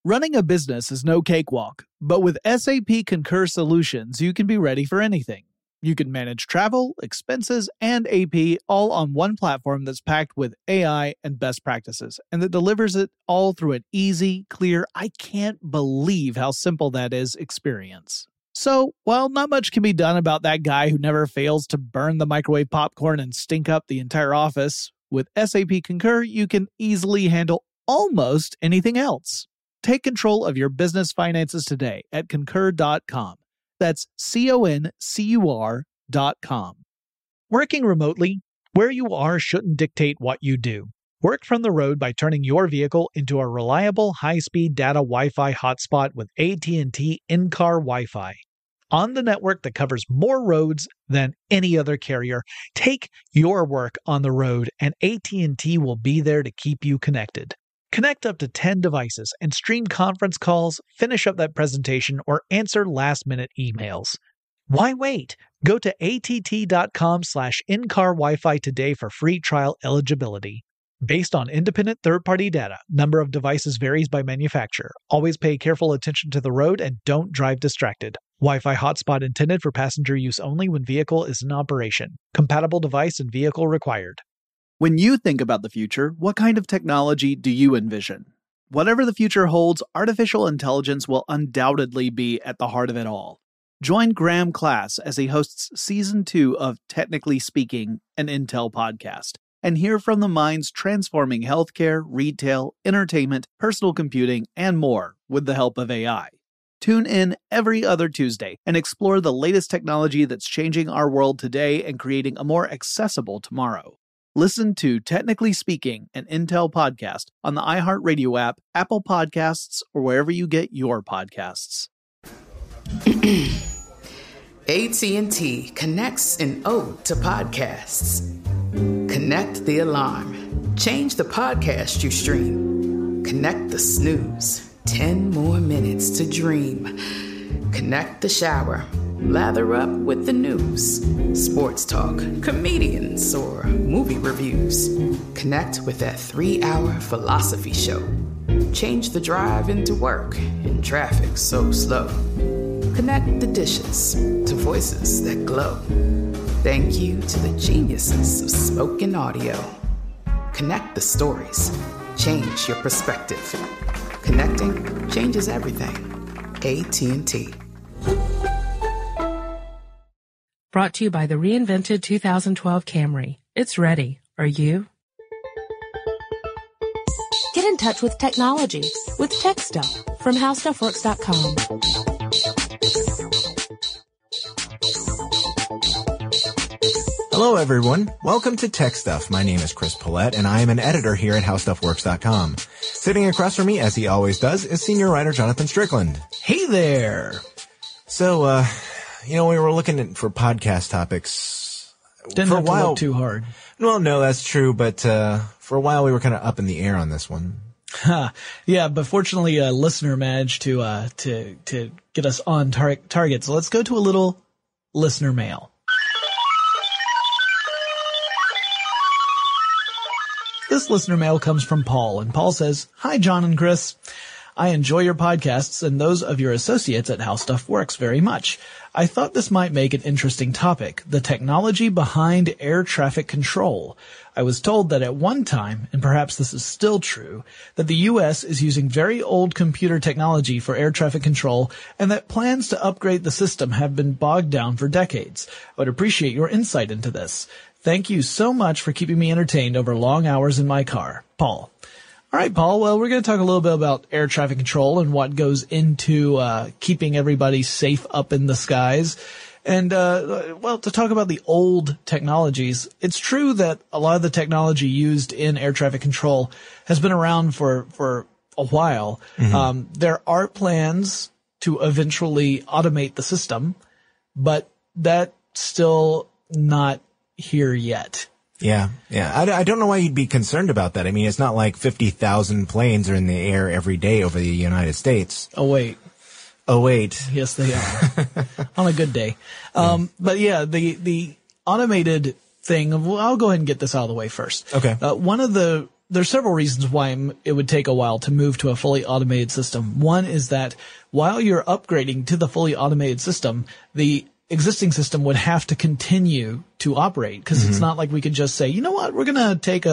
Running a business is no cakewalk, but with SAP Concur Solutions, you can be ready for anything. You can manage travel, expenses, and AP all on one platform that's packed with AI and best practices, and that delivers it all through an easy, clear, I can't believe how simple that is experience. So, while not much can be done about that guy who never fails to burn the microwave popcorn and stink up the entire office, with SAP Concur, you can easily handle almost anything else. Take control of your business finances today at Concur.com. That's CONCUR.com. Working remotely, where you are shouldn't dictate what you do. Work from the road by turning your vehicle into a reliable high-speed data Wi-Fi hotspot with AT&T in-car Wi-Fi. On the network that covers more roads than any other carrier, take your work on the road and AT&T will be there to keep you connected. Connect up to 10 devices and stream conference calls, finish up that presentation, or answer last-minute emails. Why wait? Go to att.com/in-car Wi-Fi today for free trial eligibility. Based on independent third-party data, number of devices varies by manufacturer. Always pay careful attention to the road and don't drive distracted. Wi-Fi hotspot intended for passenger use only when vehicle is in operation. Compatible device and vehicle required. When you think about the future, what kind of technology do you envision? Whatever the future holds, artificial intelligence will undoubtedly be at the heart of it all. Join Graham Class as he hosts Season 2 of Technically Speaking, an Intel podcast, and hear from the minds transforming healthcare, retail, entertainment, personal computing, and more with the help of AI. Tune in every other Tuesday and explore the latest technology that's changing our world today and creating a more accessible tomorrow. Listen to Technically Speaking, an Intel podcast on the iHeartRadio app, Apple Podcasts, or wherever you get your podcasts. AT&T connects an ode to podcasts. Connect the alarm. Change the podcast you stream. Connect the snooze. 10 more minutes to dream. Connect the shower. Lather up with the news, sports talk, comedians, or movie reviews. Connect with that 3-hour philosophy show. Change the drive into work in traffic so slow. Connect the dishes to voices that glow. Thank you to the geniuses of spoken audio. Connect the stories. Change your perspective. Connecting changes everything. AT&T. Brought to you by the reinvented 2012 Camry. It's ready. Are you? Get in touch with technology with Tech Stuff from HowStuffWorks.com. Hello, everyone. Welcome to Tech Stuff. My name is Chris Paulette, and I am an editor here at HowStuffWorks.com. Sitting across from me, as he always does, is senior writer Jonathan Strickland. Hey there! So, we were looking for podcast topics. Didn't for have a while, to look too hard. Well, no, that's true, but for a while we were kind of up in the air on this one. Yeah, but fortunately, a listener managed to get us on target. So let's go to a little listener mail. This listener mail comes from Paul, and Paul says, "Hi, John and Chris. I enjoy your podcasts and those of your associates at How Stuff Works very much. I thought this might make an interesting topic, the technology behind air traffic control. I was told that at one time, and perhaps this is still true, that the U.S. is using very old computer technology for air traffic control and that plans to upgrade the system have been bogged down for decades. I would appreciate your insight into this. Thank you so much for keeping me entertained over long hours in my car. Paul." All right, Paul. Well, we're going to talk a little bit about air traffic control and what goes into keeping everybody safe up in the skies. And, to talk about the old technologies, it's true that a lot of the technology used in air traffic control has been around for a while. Mm-hmm. There are plans to eventually automate the system, but that's still not here yet. Yeah. I don't know why you'd be concerned about that. I mean, it's not like 50,000 planes are in the air every day over the United States. Oh, wait. Yes, they are. On a good day. But yeah, the automated thing, I'll go ahead and get this out of the way first. Okay. One of the there's several reasons why it would take a while to move to a fully automated system. One is that while you're upgrading to the fully automated system, the existing system would have to continue to operate, because it's not like we could just say, you know what, we're going to take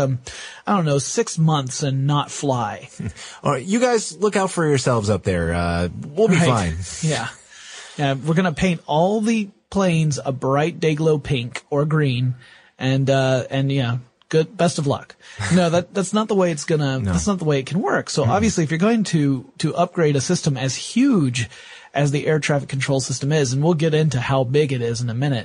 6 months and not fly. All right, you guys look out for yourselves up there. We'll be fine. Yeah. We're going to paint all the planes a bright day glow pink or green, and good, best of luck. No, that's not the way it's that's not the way it can work. So obviously if you're going to upgrade a system as huge as the air traffic control system is, and we'll get into how big it is in a minute,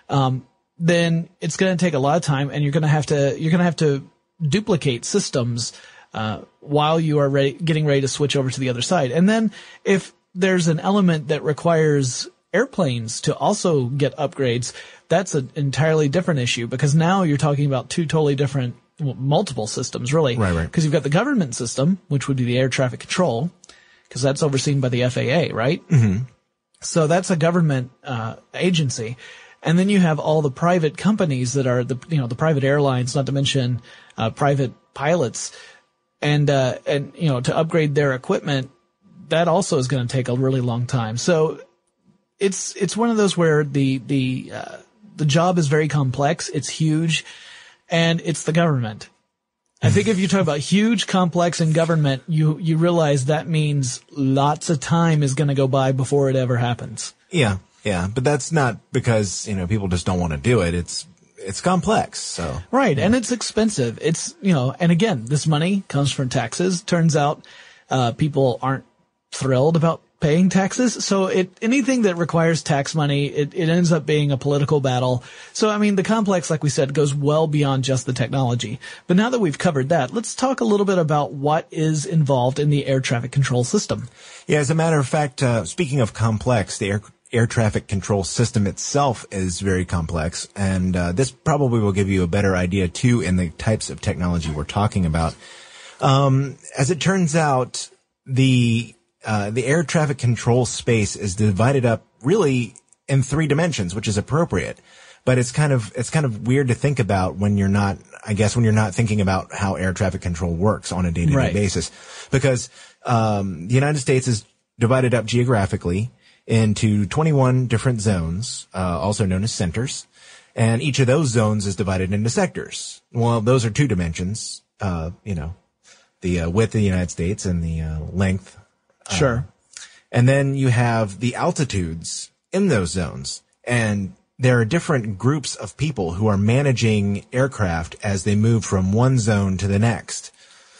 then it's going to take a lot of time, and you're going to have to duplicate systems, while you are getting ready to switch over to the other side. And then if there's an element that requires airplanes to also get upgrades, that's an entirely different issue, because now you're talking about two totally different, multiple systems, really. Right. Because you've got the government system, which would be the air traffic control, because that's overseen by the FAA, right? Mm-hmm. So that's a government agency. And then you have all the private companies that are the private airlines, not to mention private pilots, and to upgrade their equipment, that also is going to take a really long time. So it's one of those where the job is very complex, it's huge, and it's the government. I think if you talk about huge, complex, and government, you realize that means lots of time is going to go by before it ever happens. Yeah. But that's not because, people just don't want to do it. It's complex, so. Right. And it's expensive. It's, and again, this money comes from taxes. Turns out, people aren't thrilled about paying taxes. So anything that requires tax money, it ends up being a political battle. So, the complex, like we said, goes well beyond just the technology. But now that we've covered that, let's talk a little bit about what is involved in the air traffic control system. Yeah, as a matter of fact, speaking of complex, the air traffic control system itself is very complex. And, this probably will give you a better idea too in the types of technology we're talking about. As it turns out, the air traffic control space is divided up really in 3 dimensions, which is appropriate. But it's kind of weird to think about when you're not thinking about how air traffic control works on a day-to-day basis. Because, the United States is divided up geographically into 21 different zones, also known as centers. And each of those zones is divided into sectors. Well, those are 2 dimensions, the width of the United States and the length. Sure. And then you have the altitudes in those zones. And there are different groups of people who are managing aircraft as they move from one zone to the next.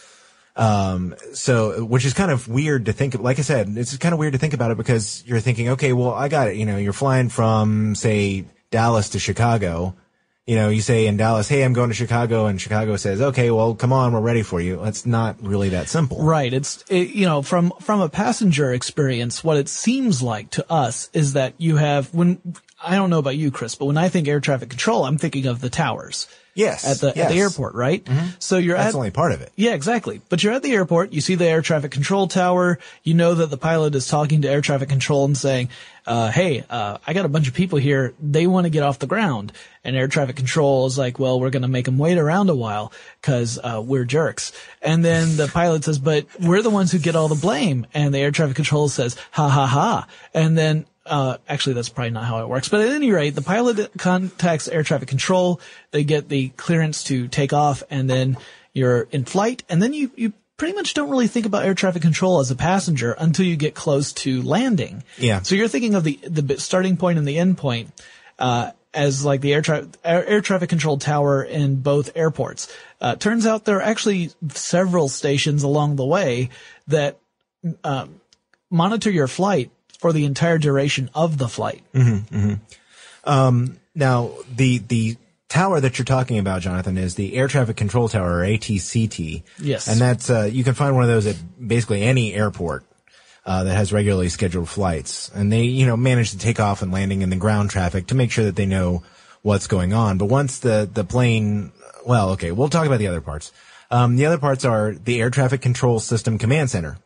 Which is kind of weird to think of. Like I said, it's kind of weird to think about it, because you're thinking, okay, well, I got it. You're flying from, say, Dallas to Chicago. You say in Dallas, hey, I'm going to Chicago, and Chicago says, okay, well, come on, we're ready for you. It's not really that simple. Right. From a passenger experience, what it seems like to us is that you have, I don't know about you, Chris, but when I think air traffic control, I'm thinking of the towers. Yes. At the airport, right? Mm-hmm. So that's only part of it. Yeah, exactly. But you're at the airport, you see the air traffic control tower, you know that the pilot is talking to air traffic control and saying, hey, I got a bunch of people here, they want to get off the ground. And air traffic control is like, well, we're going to make them wait around a while, cause, we're jerks. And then the pilot says, but we're the ones who get all the blame. And the air traffic control says, ha ha ha. And then, actually, that's probably not how it works. But at any rate, the pilot contacts air traffic control. They get the clearance to take off, and then you're in flight. And then you pretty much don't really think about air traffic control as a passenger until you get close to landing. Yeah. So you're thinking of the starting point and the end point, as like the air traffic control tower in both airports. Turns out there are actually several stations along the way that, monitor your flight for the entire duration of the flight. Mm-hmm, mm-hmm. Now, the tower that you're talking about, Jonathan, is the Air Traffic Control Tower, or ATCT. Yes. And that's, you can find one of those at basically any airport, that has regularly scheduled flights. And they, manage the takeoff and landing in the ground traffic to make sure that they know what's going on. But once the plane, well, okay, we'll talk about the other parts. The other parts are the Air Traffic Control System Command Center,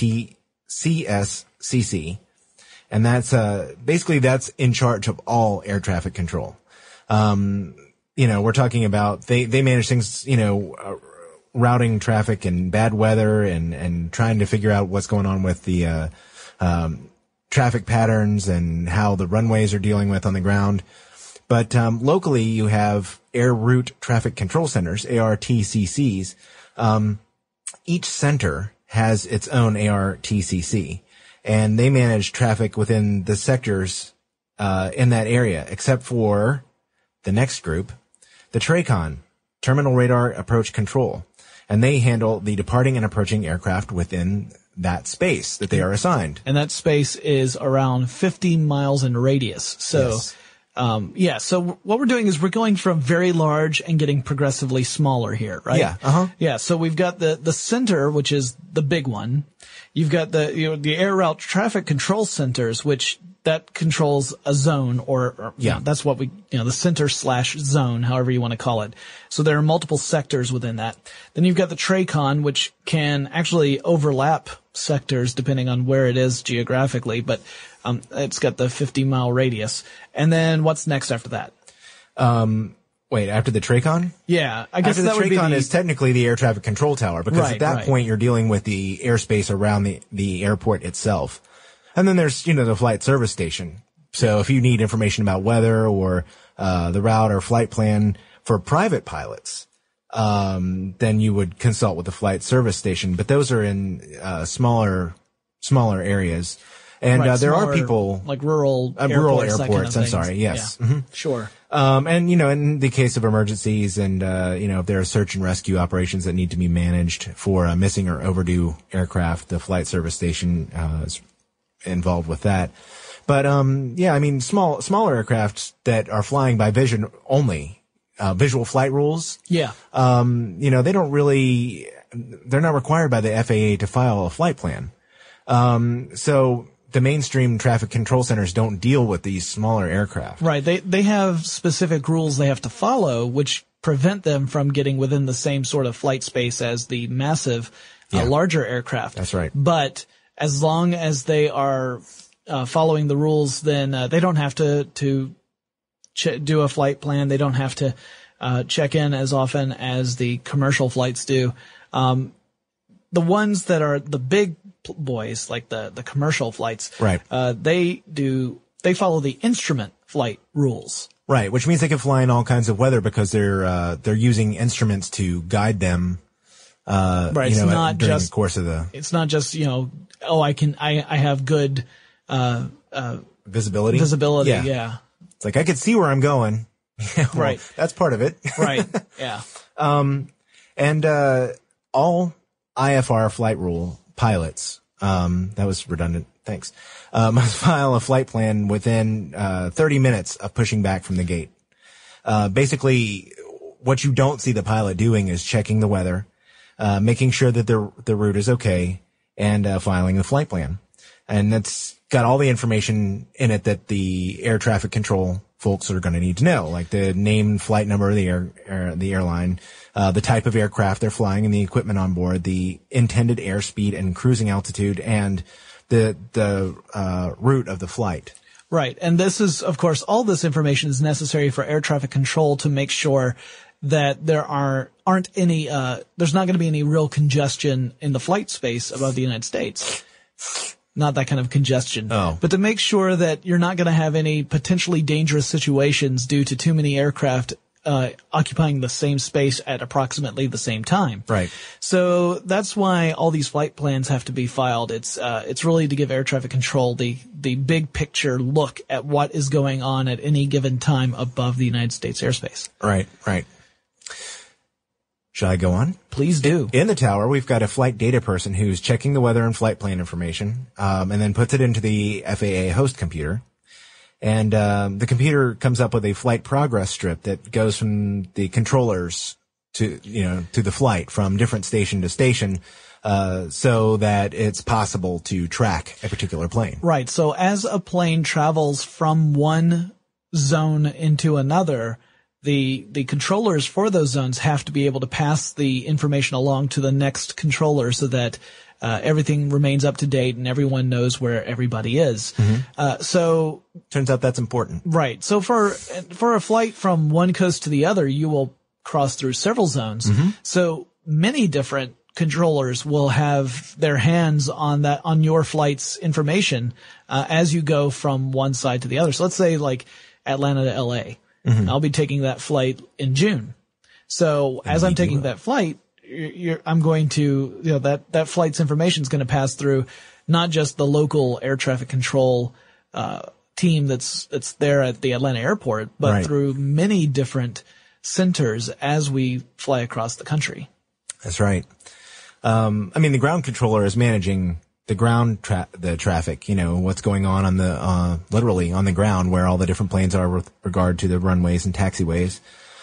ATCSCC. And that's, basically that's in charge of all air traffic control. We're talking about, they manage things, routing traffic in bad weather and trying to figure out what's going on with the traffic patterns and how the runways are dealing with on the ground. But locally, you have Air Route Traffic Control Centers, ARTCCs. Each center has its own ARTCC, and they manage traffic within the sectors in that area, except for the next group, the TRACON, Terminal Radar Approach Control, and they handle the departing and approaching aircraft within that space that they are assigned. And that space is around 50 miles in radius. So, Yes. so what we're doing is we're going from very large and getting progressively smaller here, right? Yeah. Yeah. So we've got the center, which is the big one. You've got the air route traffic control centers, which that controls a zone or that's what the center / zone, however you want to call it. So there are multiple sectors within that. Then you've got the TRACON, which can actually overlap sectors depending on where it is geographically, but it's got the 50-mile radius. And then what's next after that? Wait, after the TRACON? Yeah, I guess after that the would be TRACON is technically the air traffic control tower, because at that Right. point you're dealing with the airspace around the airport itself. And then there's, the flight service station. So if you need information about weather or the route or flight plan for private pilots, then you would consult with the flight service station. But those are in smaller areas. And Right, there are smaller, people like rural rural airports, that kind of airports. I'm things. sorry. Yes. Yeah. Mhm. Sure. And, in the case of emergencies and, if there are search and rescue operations that need to be managed for missing or overdue aircraft, the flight service station is involved with that. But, smaller aircraft that are flying by vision only, visual flight rules. Yeah. They don't really, they're not required by the FAA to file a flight plan. So the mainstream traffic control centers don't deal with these smaller aircraft. Right. They have specific rules they have to follow, which prevent them from getting within the same sort of flight space as the massive, larger aircraft. That's right. But as long as they are following the rules, then they don't have to do a flight plan. They don't have to check in as often as the commercial flights do. The ones that are the big boys, like the commercial flights, right? They follow the instrument flight rules. Right, which means they can fly in all kinds of weather because they're using instruments to guide them. Right, it's not during just the course of the. It's not just I have good visibility. Visibility, yeah. It's like I could see where I'm going. Right, that's part of it. Right, yeah. And all IFR flight rule pilots, that was redundant, thanks, must file a flight plan within 30 minutes of pushing back from the gate. Basically, what you don't see the pilot doing is checking the weather, making sure that the route is okay, and filing the flight plan. And that's got all the information in it that the air traffic control folks are going to need to know, like the name, flight number of the airline, the type of aircraft they're flying and the equipment on board, the intended airspeed and cruising altitude, and the route of the flight. Right. And this is, of course, all this information is necessary for air traffic control to make sure that there aren't any, there's not going to be any real congestion in the flight space above the United States. Not that kind of congestion. Oh. But to make sure that you're not going to have any potentially dangerous situations due to too many aircraft occupying the same space at approximately the same time. Right. So that's why all these flight plans have to be filed. It's really to give air traffic control the big picture look at what is going on at any given time above the United States airspace. Right. Shall I go on? Please do. In the tower, we've got a flight data person who's checking the weather and flight plan information, and then puts it into the FAA host computer. And the computer comes up with a flight progress strip that goes from the controllers to the flight from different station to station, so that it's possible to track a particular plane. Right. So as a plane travels from one zone into another, the controllers for those zones have to be able to pass the information along to the next controller so that everything remains up to date and everyone knows where everybody is. Mm-hmm. So turns out that's important. Right. So for a flight from one coast to the other, you will cross through several zones. Mm-hmm. So many different controllers will have their hands on your flight's information, as you go from one side to the other. So let's say like Atlanta to LA. Mm-hmm. I'll be taking that flight in June. So as I'm taking that flight, I'm going to, that flight's information is going to pass through not just the local air traffic control, team that's there at the Atlanta airport, but through many different centers as we fly across the country. That's right. The ground controller is managing the ground the traffic, what's going on the, literally on the ground where all the different planes are with regard to the runways and taxiways.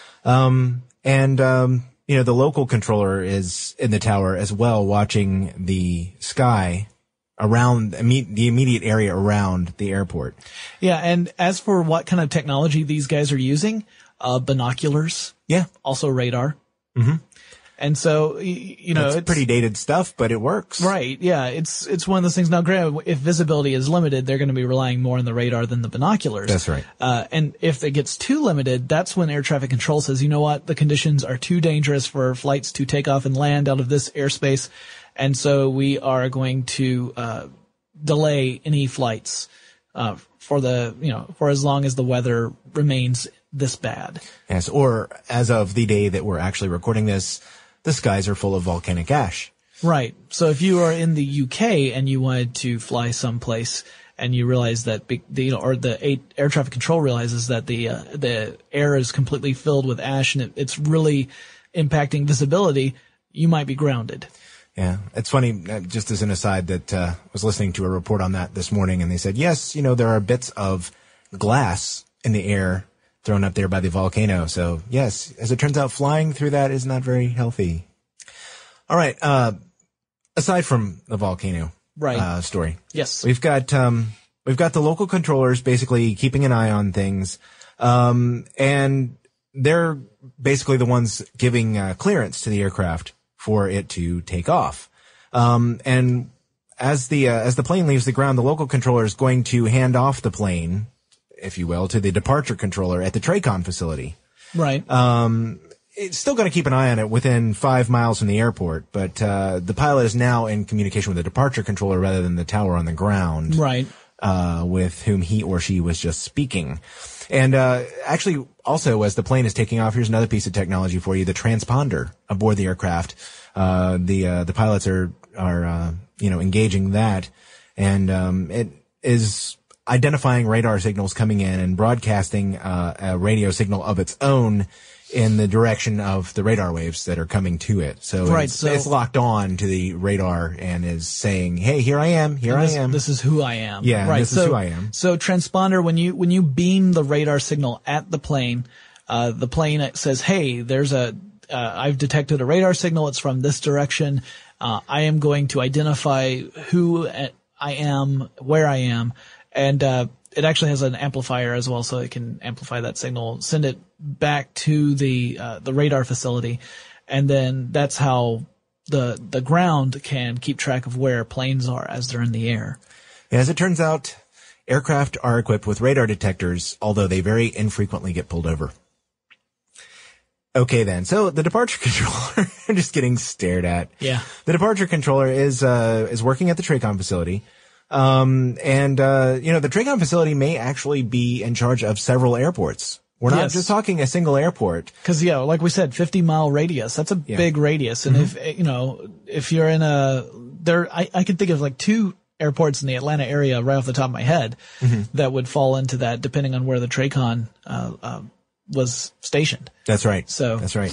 The local controller is in the tower as well, watching the sky around the immediate area around the airport. Yeah. And as for what kind of technology these guys are using, binoculars. Yeah. Also radar. Mm-hmm. And so, it's pretty dated stuff, but it works. Right. Yeah. It's one of those things. Now, granted, if visibility is limited, they're going to be relying more on the radar than the binoculars. That's right. And if it gets too limited, that's when air traffic control says, you know what? The conditions are too dangerous for flights to take off and land out of this airspace. And so we are going to, delay any flights, for as long as the weather remains this bad. Yes. Or as of the day that we're actually recording this, the skies are full of volcanic ash. Right. So if you are in the UK and you wanted to fly someplace and you realize that the air traffic control realizes that the air is completely filled with ash and it's really impacting visibility, you might be grounded. Yeah. It's funny, just as an aside, that was listening to a report on that this morning, and they said, yes, there are bits of glass in the air thrown up there by the volcano. So yes, as it turns out, flying through that is not very healthy. All right. Aside from the volcano story. Yes. We've got the local controllers basically keeping an eye on things. And they're basically the ones giving clearance to the aircraft for it to take off. And as the plane leaves the ground, the local controller is going to hand off the plane, if you will, to the departure controller at the TRACON facility. Right. It's still going to keep an eye on it within 5 miles from the airport, but the pilot is now in communication with the departure controller rather than the tower on the ground. Right. With whom he or she was just speaking. And actually, also, as the plane is taking off, here's another piece of technology for you: the transponder aboard the aircraft. The pilots are engaging that, and it is identifying radar signals coming in and broadcasting a radio signal of its own in the direction of the radar waves that are coming to it. So it's locked on to the radar and is saying, hey, here I am, I am. This is who I am. Yeah, right. This is who I am. So transponder, when you beam the radar signal at the plane says, hey, I've detected a radar signal. It's from this direction. I am going to identify who I am, where I am. And, it actually has an amplifier as well, so it can amplify that signal, send it back to the radar facility. And then that's how the ground can keep track of where planes are as they're in the air. Yeah, as it turns out, aircraft are equipped with radar detectors, although they very infrequently get pulled over. Okay then. So the departure controller, I'm just getting stared at. Yeah. The departure controller is working at the TRACON facility. The TRACON facility may actually be in charge of several airports. We're not just talking a single airport. Cause like we said, 50-mile radius. That's a big radius. And if you're in I can think of like 2 airports in the Atlanta area right off the top of my head that would fall into that, depending on where the TRACON, was stationed. That's right. That's right.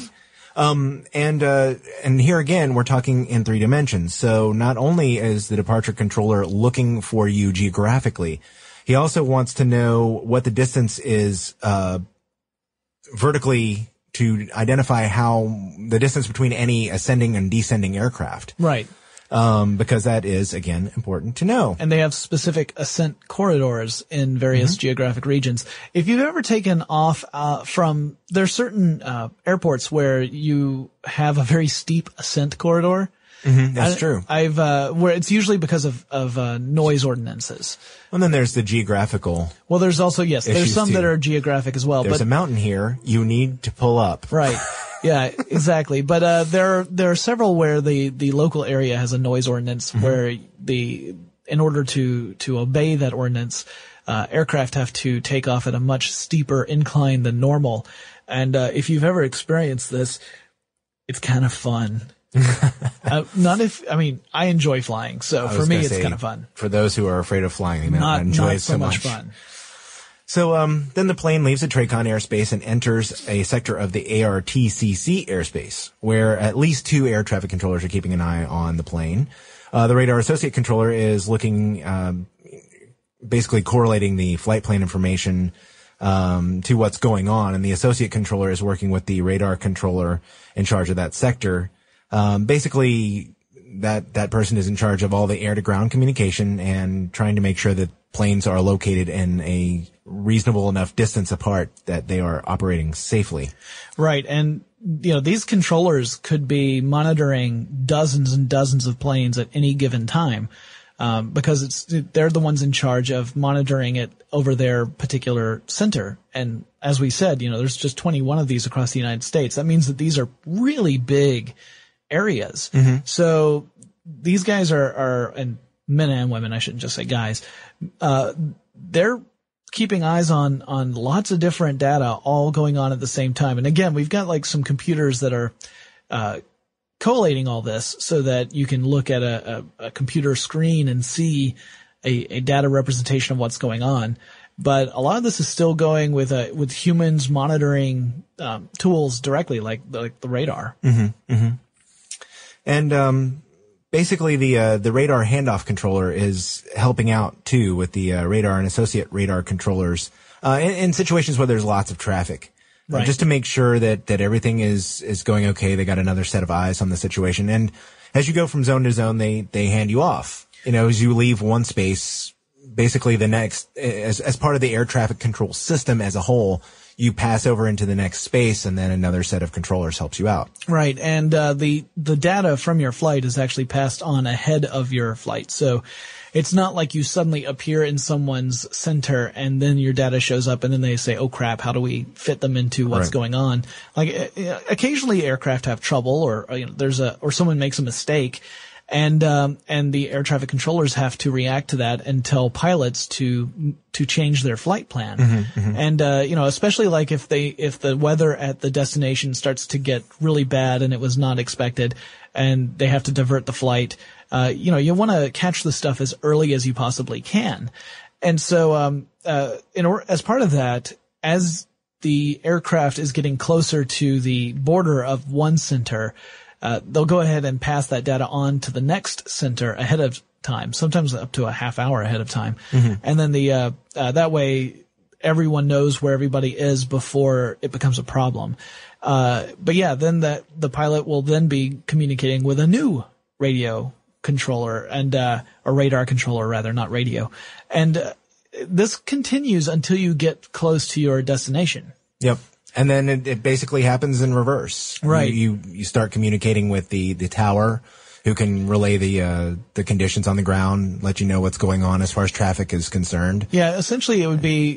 And here again, we're talking in 3 dimensions. So not only is the departure controller looking for you geographically, he also wants to know what the distance is, vertically to identify how the distance between any ascending and descending aircraft. Right. Because that is, again, important to know. And they have specific ascent corridors in various geographic regions. If you've ever taken off there's certain airports where you have a very steep ascent corridor. That's true. Where it's usually because of noise ordinances. And then there's the geographical. Well, there's also, there's some that are geographic as well. There's a mountain here. You need to pull up. Right. Yeah, exactly. But there are several where the local area has a noise ordinance where in order to obey that ordinance, aircraft have to take off at a much steeper incline than normal. And if you've ever experienced this, it's kind of fun. I enjoy flying, so for me it's kind of fun. For those who are afraid of flying, they may not enjoy it so much fun. So then the plane leaves the TRACON airspace and enters a sector of the ARTCC airspace, where at least 2 air traffic controllers are keeping an eye on the plane. The radar associate controller is looking, basically correlating the flight plan information to what's going on, and the associate controller is working with the radar controller in charge of that sector. Basically, that person is in charge of all the air-to-ground communication and trying to make sure that planes are located in a reasonable enough distance apart that they are operating safely. Right, and these controllers could be monitoring dozens and dozens of planes at any given time, because they're the ones in charge of monitoring it over their particular center. And as we said, there's just 21 of these across the United States. That means that these are really big areas. So these guys are, and men and women, I shouldn't just say guys, they're keeping eyes on lots of different data all going on at the same time. And again, we've got like some computers that are collating all this so that you can look at a computer screen and see a data representation of what's going on. But a lot of this is still going with humans monitoring tools directly, like the radar. And basically the radar handoff controller is helping out too with the radar and associate radar controllers in situations where there's lots of traffic. Right. Just to make sure that everything is going okay. They got another set of eyes on the situation. And as you go from zone to zone, they hand you off. As you leave one space, basically the next, as part of the air traffic control system as a whole, you pass over into the next space, and then another set of controllers helps you out. Right, and the data from your flight is actually passed on ahead of your flight. So it's not like you suddenly appear in someone's center and then your data shows up and then they say, oh crap, how do we fit them into what's going on? Like occasionally aircraft have trouble or someone makes a mistake. And the air traffic controllers have to react to that and tell pilots to change their flight plan. And, especially like if the weather at the destination starts to get really bad and it was not expected and they have to divert the flight, you want to catch the stuff as early as you possibly can. And so, as part of that, as the aircraft is getting closer to the border of one center, they'll go ahead and pass that data on to the next center ahead of time, sometimes up to a half hour ahead of time. And then that way everyone knows where everybody is before it becomes a problem. But yeah, then the pilot will then be communicating with a new radio controller and, or radar controller rather, not radio. And, this continues until you get close to your destination. Yep. And then it basically happens in reverse. Right. You start communicating with the tower, who can relay the conditions on the ground, let you know what's going on as far as traffic is concerned. Yeah, essentially it would be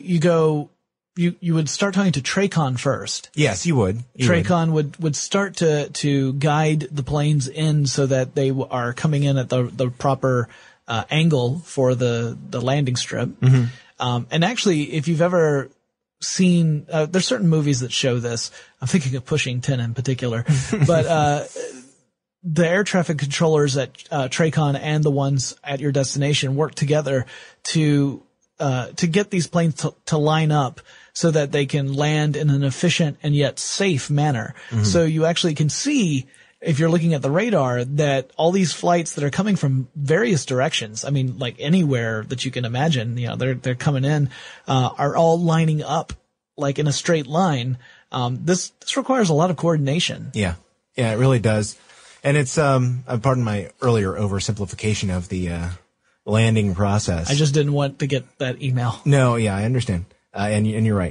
you would start talking to TRACON first. Yes, you would. TRACON would start to guide the planes in so that they are coming in at the proper angle for the landing strip. And actually, if you've ever seen, there's certain movies that show this. I'm thinking of Pushing 10 in particular, but, the air traffic controllers at, TRACON and the ones at your destination work together to get these planes to line up so that they can land in an efficient and yet safe manner. So you actually can see, if you're looking at the radar, that all these flights that are coming from various directions, I mean, like anywhere that you can imagine, they're coming in, are all lining up like in a straight line. This requires a lot of coordination. Yeah. Yeah, it really does. And it's, pardon my earlier oversimplification of the, landing process. I just didn't want to get that email. No, yeah, I understand. And you're right.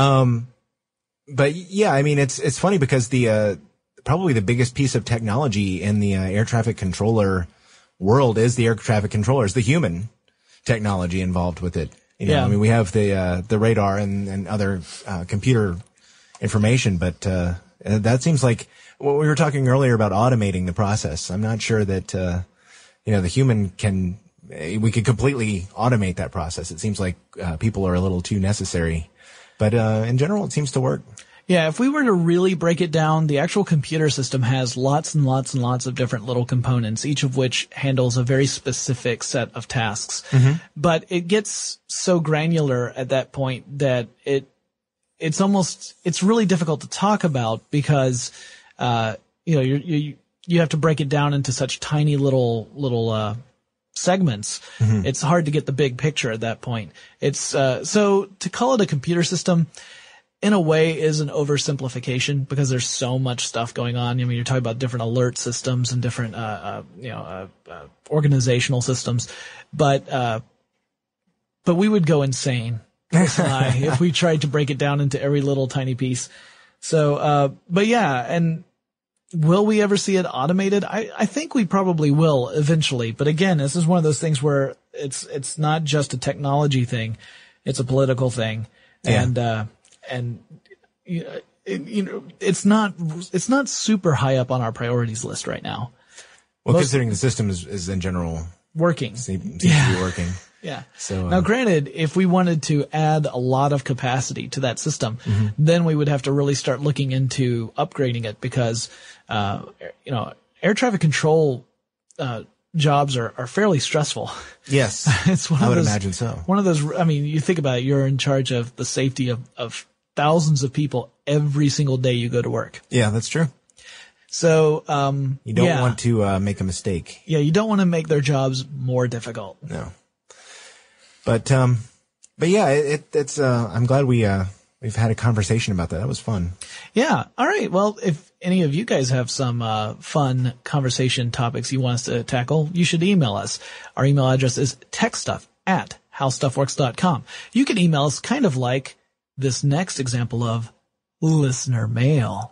But yeah, I mean, it's funny because probably the biggest piece of technology in the air traffic controller world is the air traffic controllers, the human technology involved with it. I mean, we have the radar and other computer information, but That seems like what we were talking earlier about automating the process. I'm not sure that, the human we could completely automate that process. It seems like, people are a little too necessary, but, in general, it seems to work. Yeah, if we were to really break it down, the actual computer system has lots and lots and lots of different little components, each of which handles a very specific set of tasks. Mm-hmm. But it gets so granular at that point that it's really difficult to talk about because, you have to break it down into such tiny little segments. Mm-hmm. It's hard to get the big picture at that point. It's, so to call it a computer system, in a way, is an oversimplification because there's so much stuff going on. I mean, you're talking about different alert systems and different, organizational systems, but we would go insane if we tried to break it down into every little tiny piece. So, but yeah, and will we ever see it automated? I think we probably will eventually. But again, this is one of those things where it's not just a technology thing. It's a political thing. Yeah. And it's not super high up on our priorities list right now. Well, considering the system is in general working, seems to be working. Yeah. So now, granted, if we wanted to add a lot of capacity to that system, mm-hmm. then we would have to really start looking into upgrading it because, air traffic control jobs are fairly stressful. Yes. I would imagine so. One of those, I mean, you think about it, you're in charge of the safety of thousands of people every single day you go to work. Yeah, that's true. So, you don't want to make a mistake. Yeah, you don't want to make their jobs more difficult. No. But yeah, it's I'm glad we've had a conversation about that. That was fun. Yeah. All right. Well, if any of you guys have some fun conversation topics you want us to tackle, you should email us. Our email address is techstuff@howstuffworks.com. You can email us kind of like this next example of listener mail.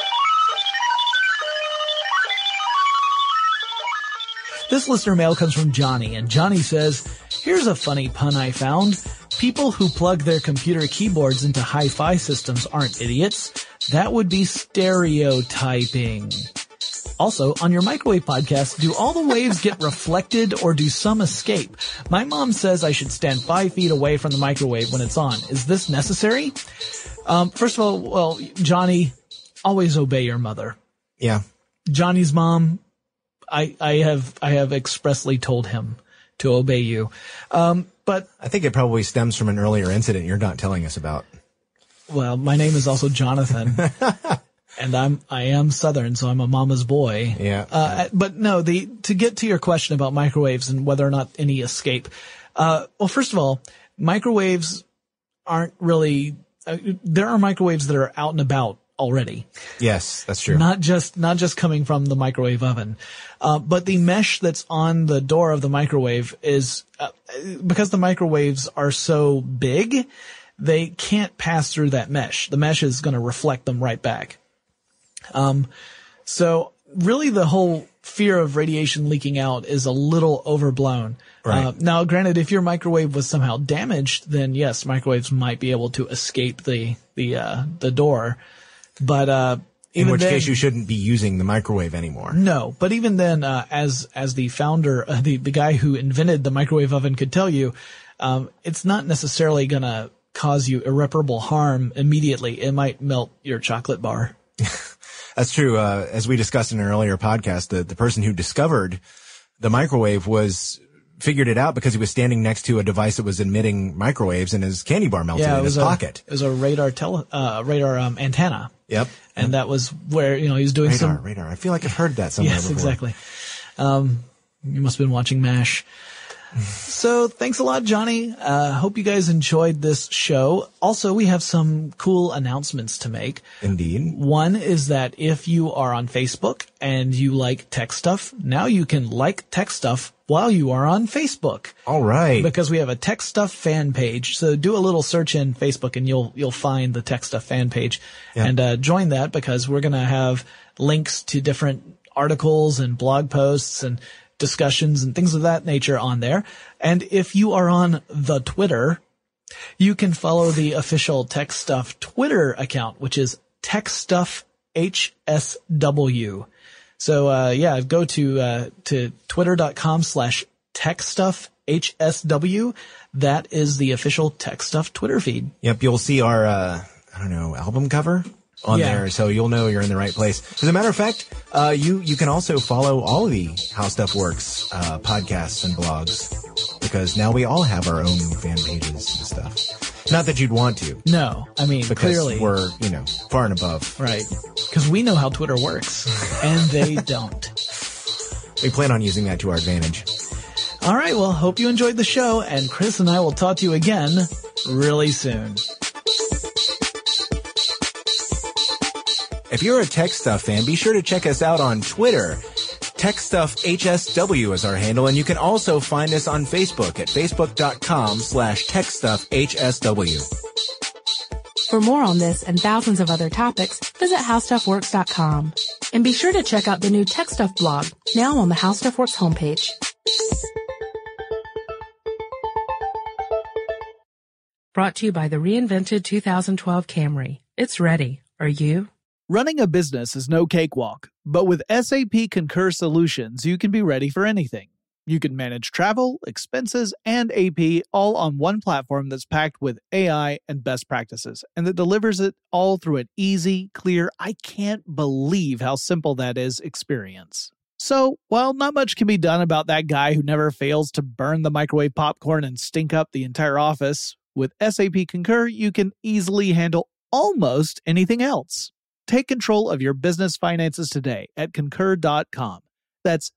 This listener mail comes from Johnny, and Johnny says, here's a funny pun I found. People who plug their computer keyboards into hi-fi systems aren't idiots. That would be stereotyping. Also, on your microwave podcast, do all the waves get reflected or do some escape? My mom says I should stand 5 feet away from the microwave when it's on. Is this necessary? First of all, well, Johnny, always obey your mother. Yeah. Johnny's mom, I have expressly told him to obey you. But I think it probably stems from an earlier incident you're not telling us about. Well, my name is also Jonathan. And I am Southern, so I'm a mama's boy. Yeah. But no, to get to your question about microwaves and whether or not any escape. Well, first of all, microwaves aren't really, there are microwaves that are out and about already. Yes, that's true. Not just coming from the microwave oven. But the mesh that's on the door of the microwave is, because the microwaves are so big, they can't pass through that mesh. The mesh is going to reflect them right back. So really the whole fear of radiation leaking out is a little overblown. Right. Now, granted, if your microwave was somehow damaged, then yes, microwaves might be able to escape the door. But, in which case you shouldn't be using the microwave anymore. No, but even then, as the founder, the guy who invented the microwave oven could tell you, it's not necessarily gonna cause you irreparable harm immediately. It might melt your chocolate bar. That's true. As we discussed in an earlier podcast, the person who discovered the microwave figured it out because he was standing next to a device that was emitting microwaves and his candy bar melted in his pocket. It was a radar antenna. Yep. And that was where, he was doing radar. I feel like I've heard that somewhere before. Yes, exactly. You must have been watching MASH. So thanks a lot, Johnny. Hope you guys enjoyed this show. Also, we have some cool announcements to make. Indeed. One is that if you are on Facebook and you like tech stuff, now you can like tech stuff while you are on Facebook. All right. Because we have a Tech Stuff fan page. So do a little search in Facebook and you'll find the Tech Stuff fan page. Yep. And join that because we're going to have links to different articles and blog posts and discussions and things of that nature on there. And if you are on the Twitter, you can follow the official Tech Stuff Twitter account, which is Tech Stuff HSW. So, go to twitter.com/techstuffhsw. That is the official Tech Stuff Twitter feed. Yep. You'll see our, album cover on there. So you'll know you're in the right place. As a matter of fact, you can also follow all of the How Stuff Works, podcasts and blogs, because now we all have our own fan pages and stuff. Not that you'd want to. No, I mean, because clearly we're, far and above. Right. Because we know how Twitter works, and they don't. We plan on using that to our advantage. All right, well, hope you enjoyed the show, and Chris and I will talk to you again really soon. If you're a Tech Stuff fan, be sure to check us out on Twitter. TechStuffHSW is our handle, and you can also find us on Facebook at facebook.com/TechStuffHSW. For more on this and thousands of other topics, visit HowStuffWorks.com. And be sure to check out the new Tech Stuff blog, now on the How Stuff Works homepage. Brought to you by the reinvented 2012 Camry. It's ready. Are you? Running a business is no cakewalk, but with SAP Concur Solutions, you can be ready for anything. You can manage travel, expenses, and AP all on one platform that's packed with AI and best practices, and that delivers it all through an easy, clear, I can't believe how simple that is experience. So, while not much can be done about that guy who never fails to burn the microwave popcorn and stink up the entire office, with SAP Concur, you can easily handle almost anything else. Take control of your business finances today at Concur.com. That's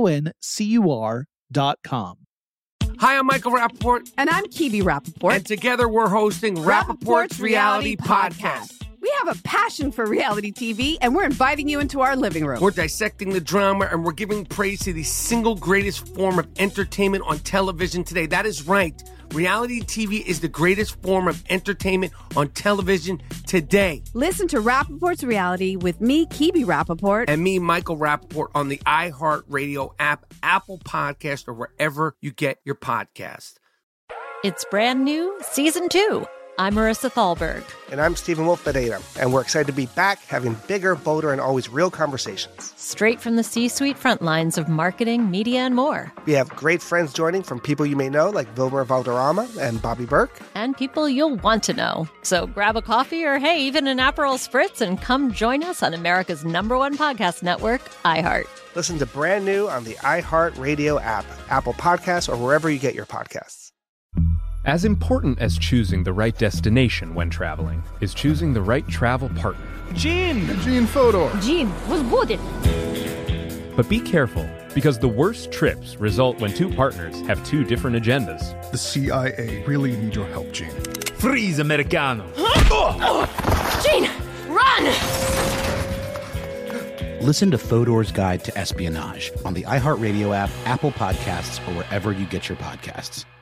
CONCUR.com. Hi, I'm Michael Rappaport. And I'm Kibi Rappaport. And together we're hosting Rappaport's Reality Podcast. We have a passion for reality TV, and we're inviting you into our living room. We're dissecting the drama, and we're giving praise to the single greatest form of entertainment on television today. That is right. Reality TV is the greatest form of entertainment on television today. Listen to Rappaport's Reality with me, Kibi Rappaport. And me, Michael Rappaport, on the iHeartRadio app, Apple Podcast, or wherever you get your podcast. It's brand new, Season 2. I'm Marissa Thalberg. And I'm Stephen Wolf Pereira. And we're excited to be back having bigger, bolder, and always real conversations. Straight from the C-suite front lines of marketing, media, and more. We have great friends joining from people you may know, like Wilmer Valderrama and Bobby Burke. And people you'll want to know. So grab a coffee or, hey, even an Aperol Spritz and come join us on America's #1 podcast network, iHeart. Listen to brand new on the iHeartRadio app, Apple Podcasts, or wherever you get your podcasts. As important as choosing the right destination when traveling is choosing the right travel partner. Gene Fodor. Gene was good. But be careful, because the worst trips result when two partners have two different agendas. The CIA really need your help, Gene. Freeze, Americano. Gene, run! Listen to Fodor's Guide to Espionage on the iHeartRadio app, Apple Podcasts, or wherever you get your podcasts.